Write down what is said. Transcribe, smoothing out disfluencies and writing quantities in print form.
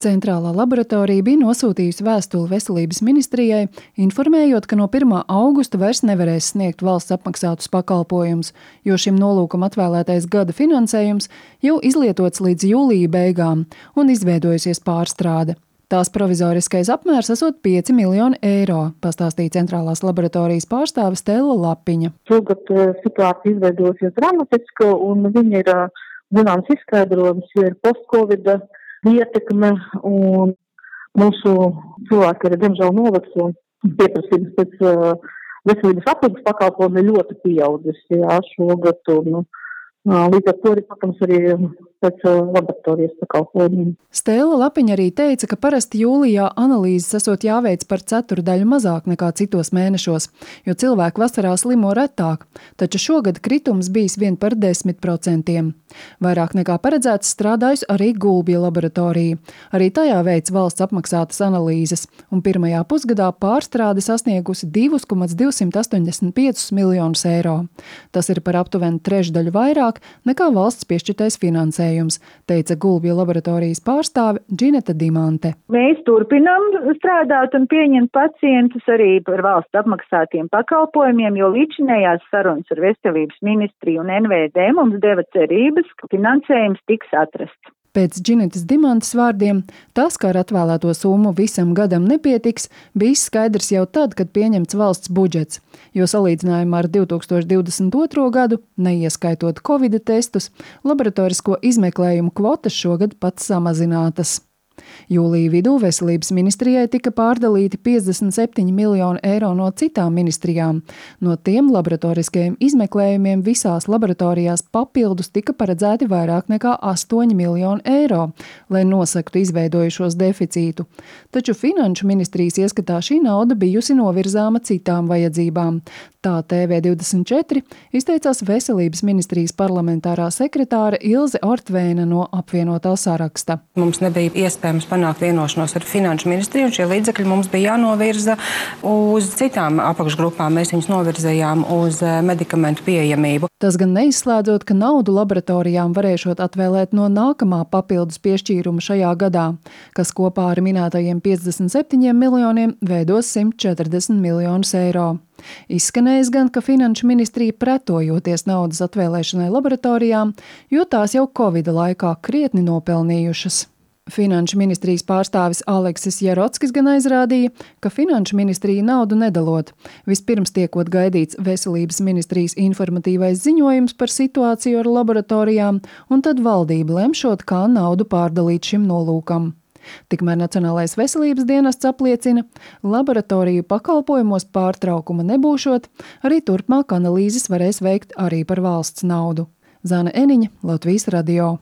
Centrālā laboratorija bija nosūtījusi vēstuli Veselības ministrijai, informējot, ka no 1. augusta vairs nevarēs sniegt valsts apmaksātus pakalpojumus, jo šim nolūkam atvēlētais gada finansējums jau izlietots līdz jūlija beigām un izveidojusies pārstrāde. Tās provizoriskais apmērs esot 5 miljoni eiro, pastāstīja Centrālās laboratorijas pārstāve Stella Lapiņa. Šogad situācija izveidosies dramatiska un viņa ir zināms izskaidrojums, jo ir post-covid ietekme un mūsu cilvēki ir diemžēl noveco un pieprasījums pēc veselības aprūpes pakalpojumu ir ļoti pieaudzis šogad. Līdz ar to, protams, arī pēc laboratorijas pakalpojumiem. Stella Lapiņa arī teica, ka parasti jūlijā analīzes esot jāveic par 1/4 mazāk nekā citos mēnešos, jo cilvēki vasarā slimo retāk, taču šogad kritums bijis vien par 10%. Vairāk nekā paredzēts strādājusi arī Gulbja laboratorija. Arī tajā veic valsts apmaksātas analīzes, un pirmajā pusgadā pārstrāde sasniegusi 2,285 miljonus eiro. Tas ir par aptuveni trešdaļu vairāk nekā valsts piešķirtais finansējums, teica Gulbja laboratorijas pārstāve Džineta Dimante. Mēs turpinām strādāt un pieņemt pacientus arī par valsts apmaksātiem pakalpojumiem, jo līdzinējās sarunas ar Veselības ministriju un NVD mums deva cerības, ka finansējums tiks atrasts. Pēc Džinetas Dimantes vārdiem, tas, ka ar atvēlēto summu visam gadam nepietiks, bija skaidrs jau tad, kad pieņemts valsts budžets, jo salīdzinājumā ar 2022. gadu, neieskaitot Covid testus, laboratorisko izmeklējumu kvotas šogad pat samazinātas. Jūlija vidū Veselības ministrijai tika pārdalīti 57 miljoni eiro no citām ministrijām. No tiem laboratoriskajiem izmeklējumiem visās laboratorijās papildus tika paredzēti vairāk nekā 8 miljoni eiro, lai nosaktu izveidojušos deficītu. Taču Finanšu ministrijas ieskatā šī nauda bijusi novirzāma citām vajadzībām. Tā TV24 izteicās Veselības ministrijas parlamentārā sekretāre Ilze Ortvēna no apvienotā saraksta. Mums nebija iespējams panākt vienošanos ar Finanšu ministriju, un šie līdzekļi mums bija jānovirza uz citām apakšgrupām. Mēs viņus novirzījām uz medikamentu pieejamību. Tas gan neizslēdzot, ka naudu laboratorijām varēšot atvēlēt no nākamā papildus piešķīruma šajā gadā, kas kopā ar minētajiem 57 miljoniem veidos 140 miljonus eiro. Izskanējis gan, ka Finanšu ministrija pretojoties naudas atvēlēšanai laboratorijām, jo tās jau Covida laikā krietni nopelnījušas. Finanšu ministrijas pārstāvis Aleksis Jarotskis gan aizrādīja, ka Finanšu ministrija naudu nedalot. Vispirms tiekot gaidīts Veselības ministrijas informatīvais ziņojums par situāciju ar laboratorijām, un tad valdība lemšot, kā naudu pārdalīt šim nolūkam. Tikmēr Nacionālais veselības dienests apliecina, laboratoriju pakalpojumos pārtraukuma nebūšot, arī turpmāk analīzes varēs veikt arī par valsts naudu. Zane Eniņa, Latvijas radio.